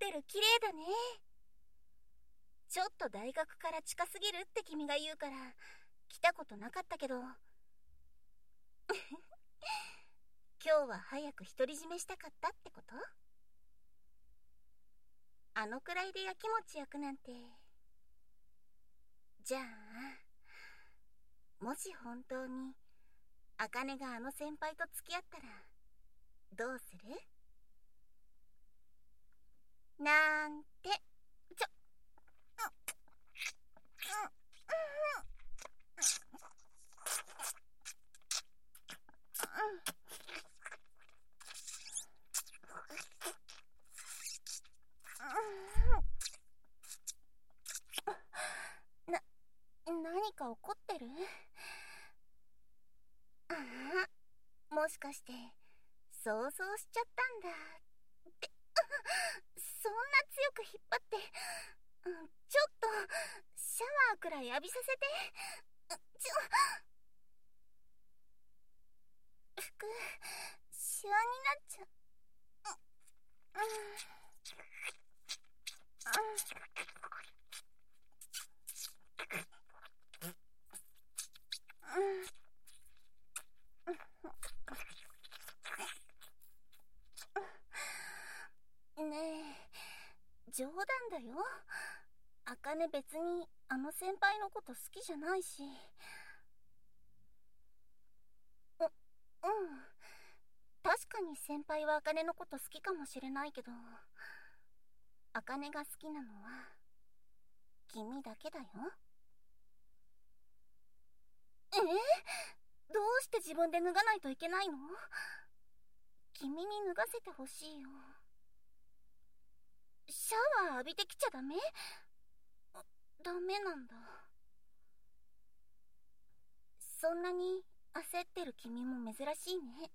てる、綺麗だね。ちょっと大学から近すぎるって君が言うから来たことなかったけど今日は早く独り占めしたかったってこと？あのくらいでやきもち焼くなんて。じゃあもし本当に茜があの先輩と付き合ったらどうする？なんて。ちょ何か怒ってる？ああ、もしかして想像しちゃったんだってそんな強く引っ張って、ちょっとシャワーくらい浴びさせて。服シワになっちゃう。ねえ、冗談だよ。茜別にあの先輩のこと好きじゃないし。うん、確かに先輩は茜のこと好きかもしれないけど、茜が好きなのは君だけだよ。どうして自分で脱がないといけないの？君に脱がせてほしいよ。シャワー浴びてきちゃダメ？ダメなんだ。そんなに焦ってる君も珍しいね。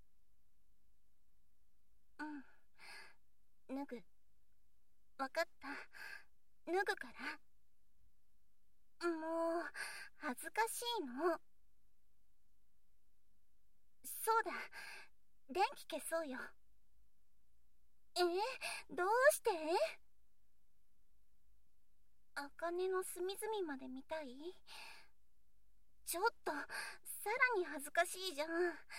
脱ぐ。わかった。脱ぐから。もう恥ずかしいの。そうだ、電気消そうよ。どうして？茜の隅々まで見たい？ちょっとさらに恥ずかしいじゃん。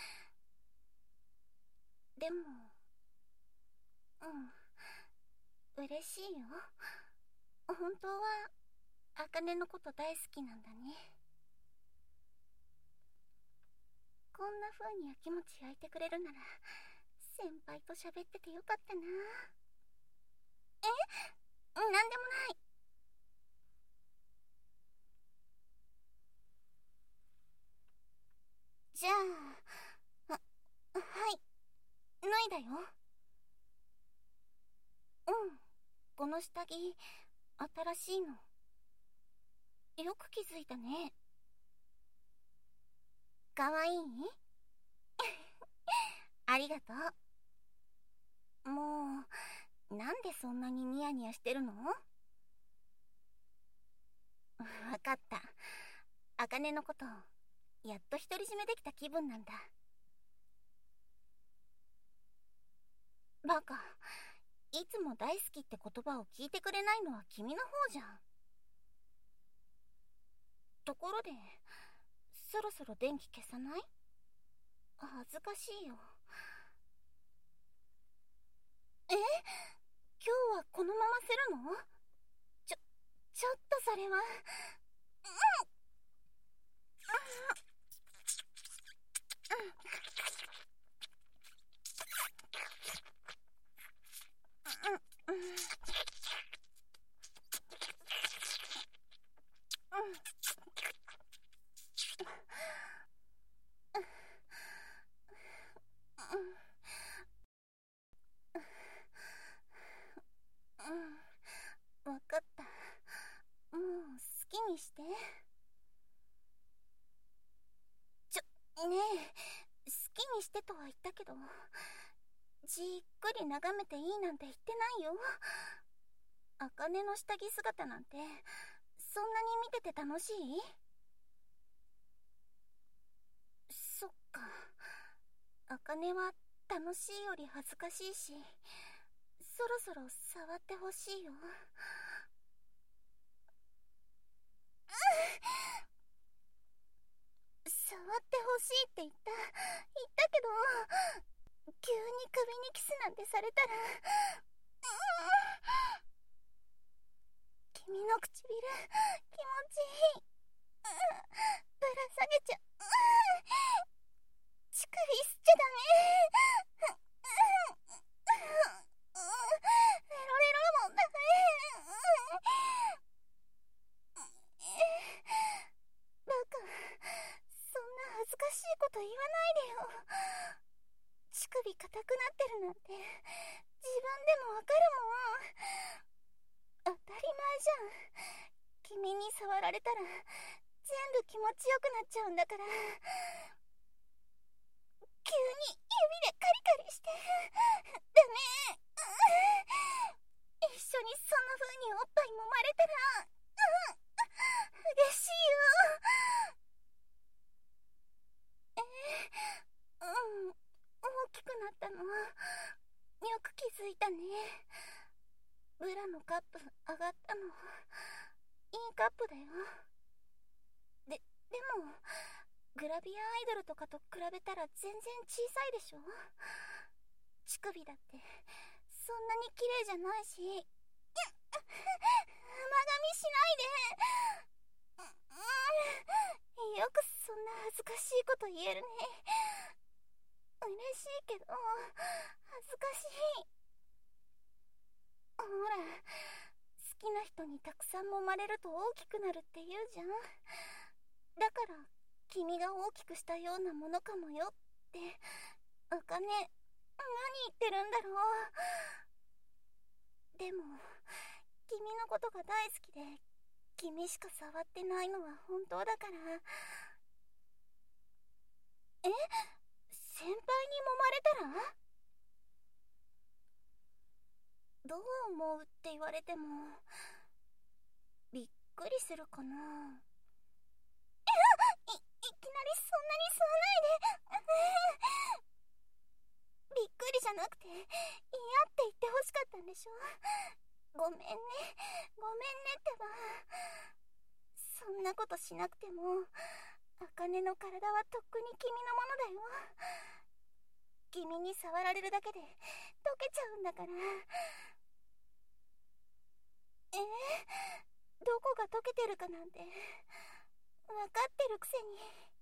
でも嬉しいよ。本当は茜のこと大好きなんだね。こんな風にやきもち焼いてくれるなら先輩と喋っててよかったな。なんでもない。じゃあ、はい、脱いだよ。この下着新しいの。よく気づいたね。かわいい？ありがとう。もうなんでそんなにニヤニヤしてるの？わかった。茜のことやっと独り占めできた気分なんだ。バカ、いつも大好きって言葉を聞いてくれないのは君の方じゃん。ところでそろそろ電気消さない？恥ずかしいよ。今日はこのままするの？ちょっとそれは。わかった。もう好きにして。ねえ、好きにしてとは言ったけど、じっくり眺めていいなんて言ってないよ。茜の下着姿なんてそんなに見てて楽しい？そっか、茜は楽しいより恥ずかしいし、 そろそろ触ってほしいよ。触ってほしいって言ったけど、急に首にキスなんてされたら、君の唇気持ちいい。ぶら下げちゃ乳首吸っちゃダメ。レロレロもダメ。バカ、そんな恥ずかしいこと言わないでよ。乳首硬くなってるなんて自分でもわかるもん。当たり前じゃん。君に触られたら全部気持ちよくなっちゃうんだから。急に指でカリカリしてダメ。一緒にそんな風におっぱい揉まれたら嬉しいよ。大きくなったのよく気づいたね。ブラのカップ上がったのいいカップだよ。でもグラビアアイドルとかと比べたら全然小さいでしょ。乳首だってそんなに綺麗じゃないし。甘噛みしないで。よくそんな恥ずかしいこと言えるね。嬉しいけど恥ずかしい。ほら、好きな人にたくさん揉まれると大きくなるって言うじゃん。だから君が大きくしたようなものかもよって。あかね、何言ってるんだろう。でも君のことが大好きで君しか触ってないのは本当だから。先輩に揉まれたらどう思うって言われてもびっくりするかな。いきなりそんなに吸わないで。びっくりじゃなくて嫌って言ってほしかったんでしょ。ごめんねってば。そんなことしなくても茜の体はとっくに君のものだよ。君に触られるだけで溶けちゃうんだから。どこが溶けてるかなんて分かってるくせに。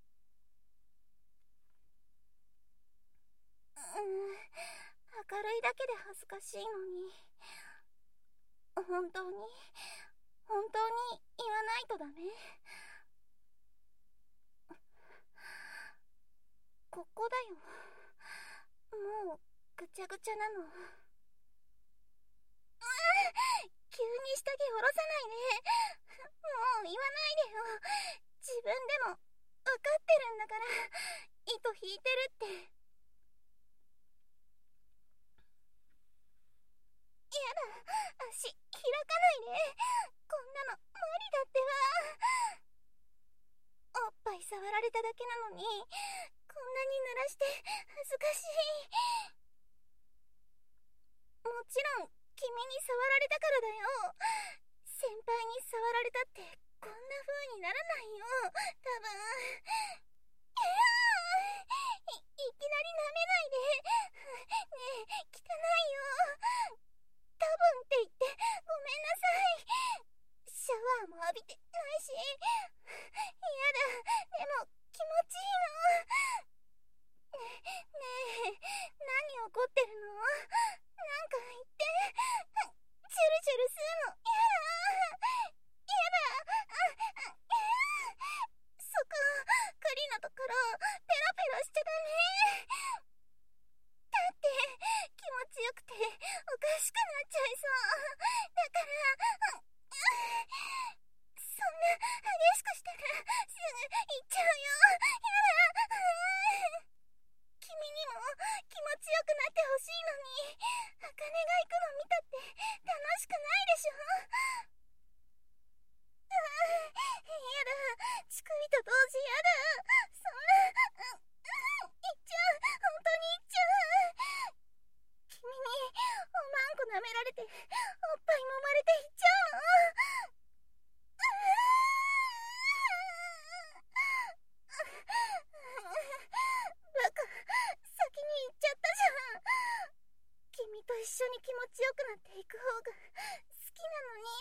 明るいだけで恥ずかしいのに。本当に言わないとダメ。ここだよ。もうぐちゃぐちゃなの。急に下着下ろさないで。もう言わないでよ。自分でも分かってるんだから。糸引いてるって。やだ、足開かないで。こんなの無理だってば。おっぱい触られただけなのにこんなに濡らして恥ずかしい。もちろん君に触られたからだよ。先輩に触られたってこんな風にならないよ、多分。いきなり舐めないで。ねえ、汚いよ。多分って言ってごめんなさい。シャワーも浴びてないし。やだ、でも気持ちいいの。ねえ、何怒ってるの？なんか言って。チュルチュル吸うのやだ。そこ、クリのところペロペロしちゃダメ。だって気持ちよくておかしくなっちゃいそう。だからそんな激しくしたらすぐ行っちゃうよ。やだ。君にも気持ちよくなってほしいのに茜が行くの見たって楽しくないでしょ。やだ、乳首と同時やだ。そんな行っちゃう。本当に行っちゃう。君におまんこ舐められて、おっぱい揉まれていっちゃうの。バカ、先に行っちゃったじゃん。君と一緒に気持ちよくなっていく方が好きなのに。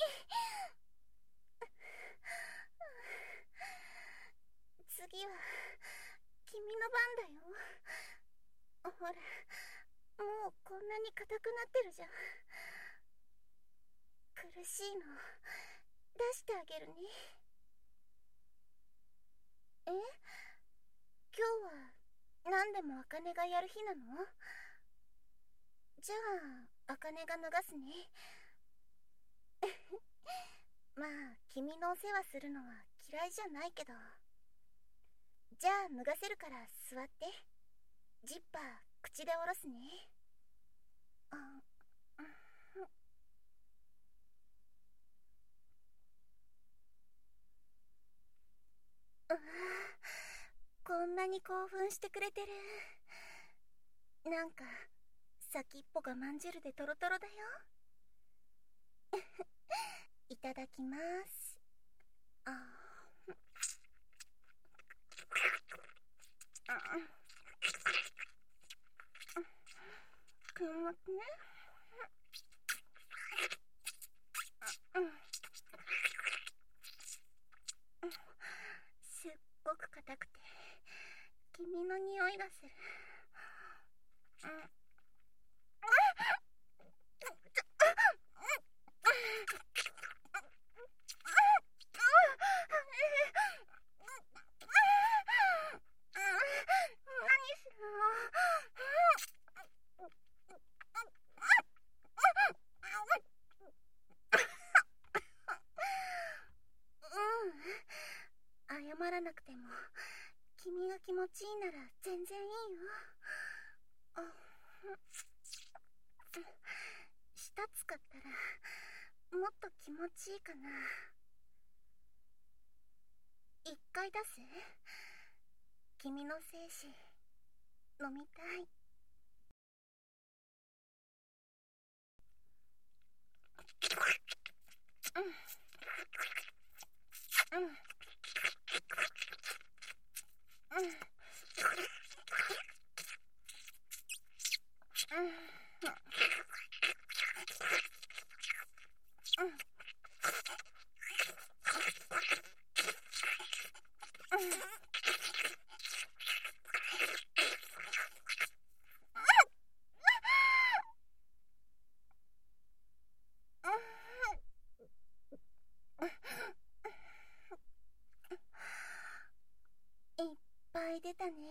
次は君の番だよ。ほら、もうこんなに硬くなってるじゃん。苦しいの出してあげるね。え？今日は何でも茜がやる日なの？じゃあ茜が脱がすね。まあ君のお世話するのは嫌いじゃないけど。じゃあ脱がせるから座って。ジッパー口で下ろすね。こんなに興奮してくれてる。なんか先っぽがまんじゅるでトロトロだよ。いただきます。くんまってね。すっごく硬くて君の匂いがする。謝らなくても君が気持ちいいなら全然いいよ。舌使ったらもっと気持ちいいかな。一回出す？君の精子飲みたい。いっぱい出たね。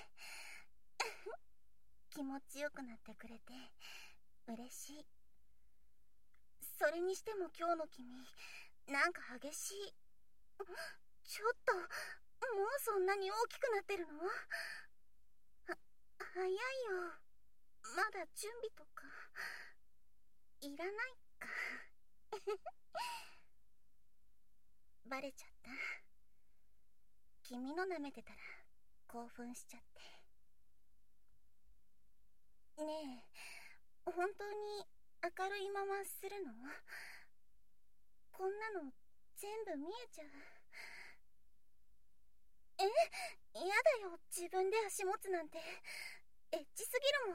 気持ちよくなってくれて嬉しい。それにしても今日の君なんか激しい。ちょっともうそんなに大きくなってるの？早いよ。まだ準備とかいらないか。バレちゃった？君の舐めてたら興奮しちゃって。ねえ、本当に明るいままするの？こんなの全部見えちゃう。やだよ、自分で足持つなんてエッチすぎるもん。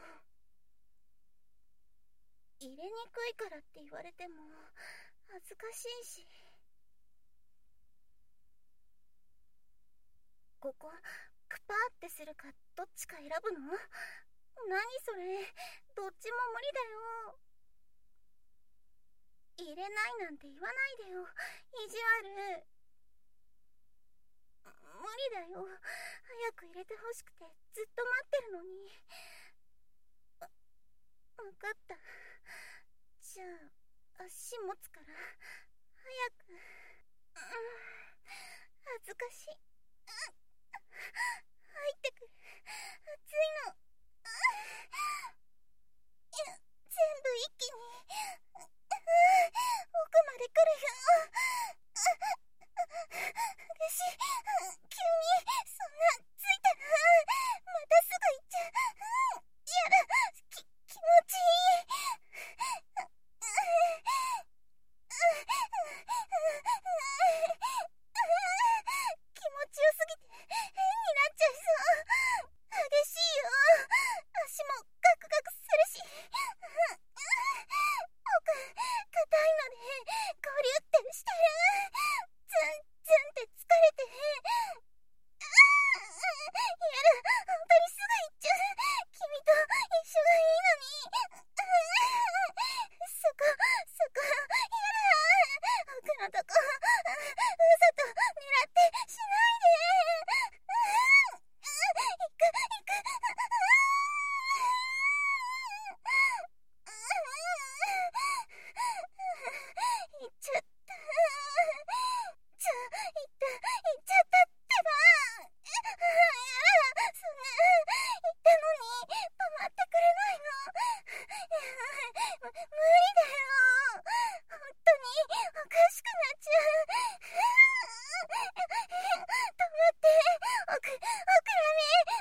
入れにくいからって言われても恥ずかしいし。ここクパーってするかどっちか選ぶの？何それ、どっちも無理だよ。入れないなんて言わないでよ、意地悪。無理だよ、早く入れてほしくてずっと待ってるのに。わかった。じゃあ足持つから早く。恥ずかしい。入ってくる。熱いの。全部一気に奥まで来るよ。私急にそんなついたらまたすぐ行っちゃう。やだ、気持ちいい。 無理だよ。本当におかしくなっちゃう。止まって、オクラメ。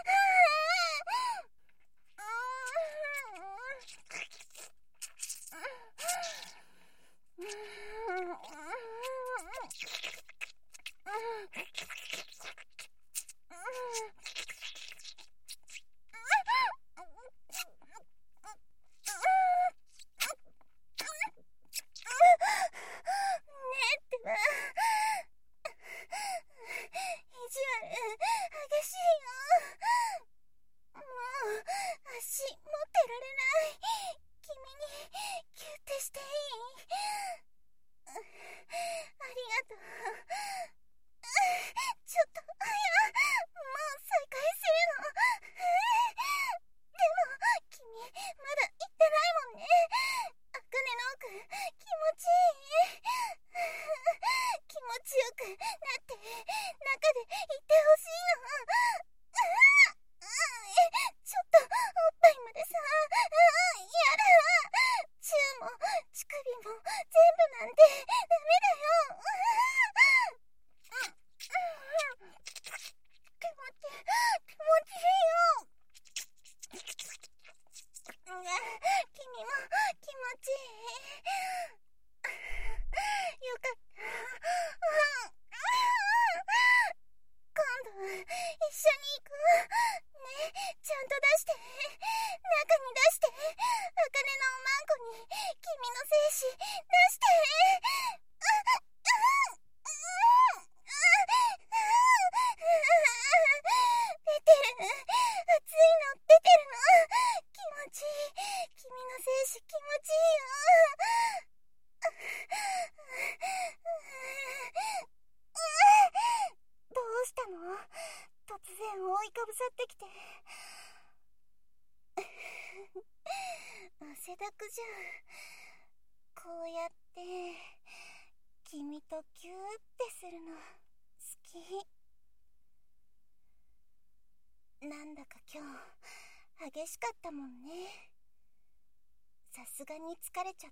汗だくじゃん。こうやって君とキューってするの好き。なんだか今日激しかったもんね。さすがに疲れちゃった？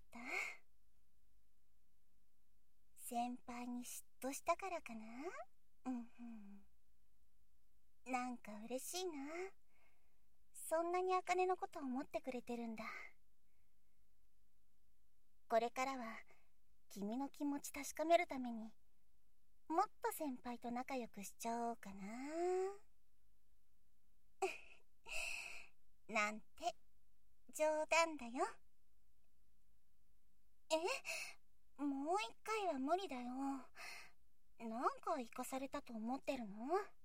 先輩に嫉妬したからかな。なんか嬉しいな。そんなに茜のことを思ってくれてるんだ。これからは君の気持ち確かめるためにもっと先輩と仲良くしちゃおうかななんて冗談だよ。もう一回は無理だよ。なんか生かされたと思ってるの？